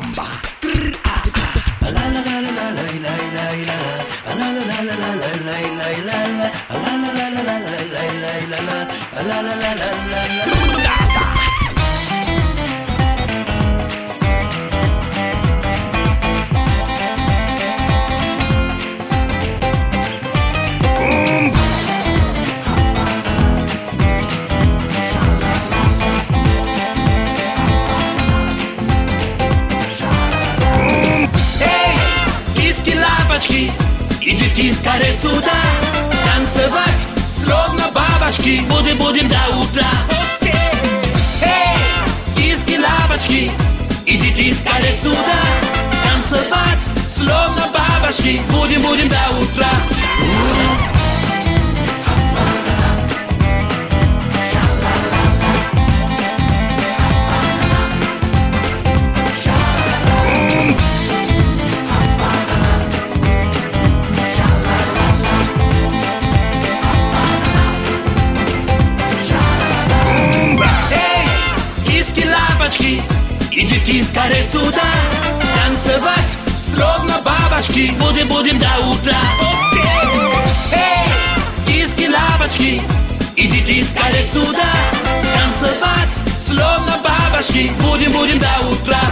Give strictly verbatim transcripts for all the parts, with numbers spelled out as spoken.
Идите скорее сюда, танцевать словно бабочки, будем, будем до утра. Эй, киски лапочки, идите скорее сюда, танцевать словно бабочки, будем, будем до утра. Идите скорее сюда, танцевать словно бабочки, будем, будем до утра. Эй, киски лапочки, идите скорее сюда, танцевать словно бабочки, будем, будем до утра.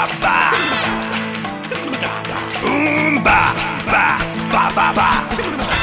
Ba ba ba ba ba.